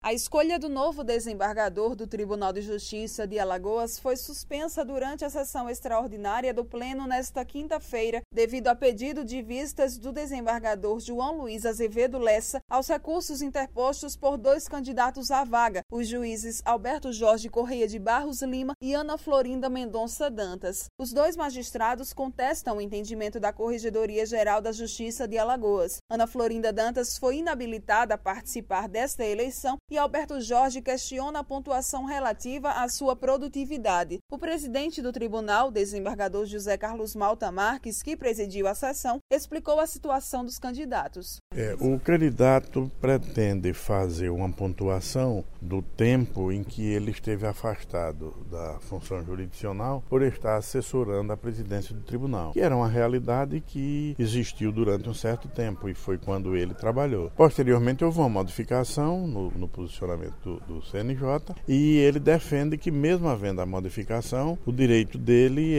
A escolha do novo desembargador do Tribunal de Justiça de Alagoas foi suspensa durante a sessão extraordinária do Pleno nesta quinta-feira, devido a pedido de vistas do desembargador João Luiz Azevedo Lessa aos recursos interpostos por dois candidatos à vaga, os juízes Alberto Jorge Correia de Barros Lima e Ana Florinda Mendonça Dantas. Os dois magistrados contestam o entendimento da Corregedoria Geral da Justiça de Alagoas. Ana Florinda Dantas foi inabilitada a participar desta eleição e Alberto Jorge questiona a pontuação relativa à sua produtividade. O presidente do tribunal, desembargador José Carlos Malta Marques, que presidiu a sessão, explicou a situação dos candidatos. O candidato pretende fazer uma pontuação do tempo em que ele esteve afastado da função jurisdicional por estar assessorando a presidência do tribunal, que era uma realidade que existiu durante um certo tempo e foi quando ele trabalhou. Posteriormente houve uma modificação no posicionamento do CNJ e ele defende que, mesmo havendo a modificação, o direito dele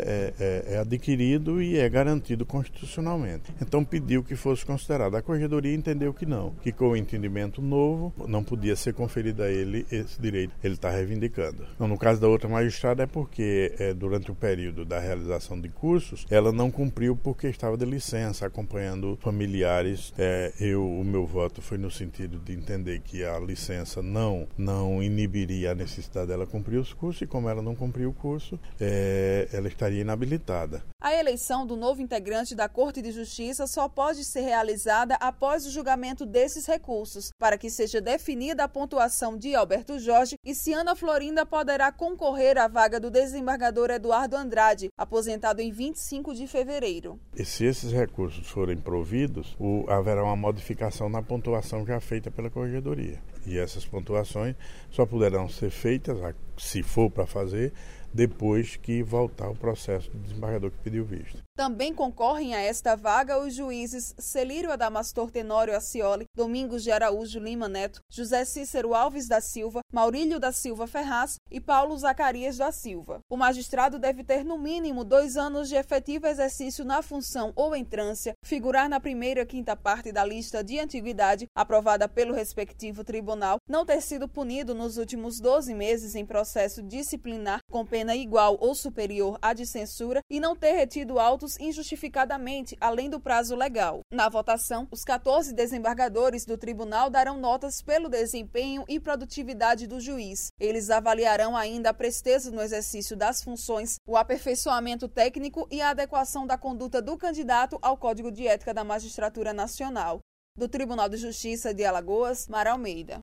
é adquirido e é garantido constitucionalmente. Então pediu que fosse considerado. A Corregedoria entendeu que não, que com o entendimento novo não podia ser conferido a ele esse direito que ele está reivindicando. Então, no caso da outra magistrada é porque durante o período da realização de cursos ela não cumpriu porque estava de licença acompanhando familiares. O meu voto foi no sentido de entender que a licença não inibiria a necessidade dela cumprir os cursos e como ela não cumpriu o curso, ela estaria inabilitada. A eleição do novo integrante da Corte de Justiça só pode ser realizada após o julgamento desses recursos, para que seja definida a pontuação de Alberto Jorge e se Ana Florinda poderá concorrer à vaga do desembargador Eduardo Andrade, aposentado em 25 de fevereiro. E se esses recursos forem providos, haverá uma modificação na pontuação já feita pela Corregedoria. E essas pontuações só poderão ser feitas, se for para fazer, depois que voltar o processo do desembargador que pediu vista. Também concorrem a esta vaga os juízes Celírio Adamastor Tenório Acioli, Domingos de Araújo Lima Neto, José Cícero Alves da Silva, Maurílio da Silva Ferraz e Paulo Zacarias da Silva. O magistrado deve ter no mínimo 2 anos de efetivo exercício na função ou entrância, figurar na primeira quinta parte da lista de antiguidade aprovada pelo respectivo tribunal, não ter sido punido nos últimos 12 meses em processo disciplinar com pena igual ou superior à de censura e não ter retido autos injustificadamente além do prazo legal. Na votação, os 14 desembargadores do tribunal darão notas pelo desempenho e produtividade do juiz. Eles avaliarão ainda a presteza no exercício das funções, o aperfeiçoamento técnico e a adequação da conduta do candidato ao Código de Ética da Magistratura Nacional. Do Tribunal de Justiça de Alagoas, Mara Almeida.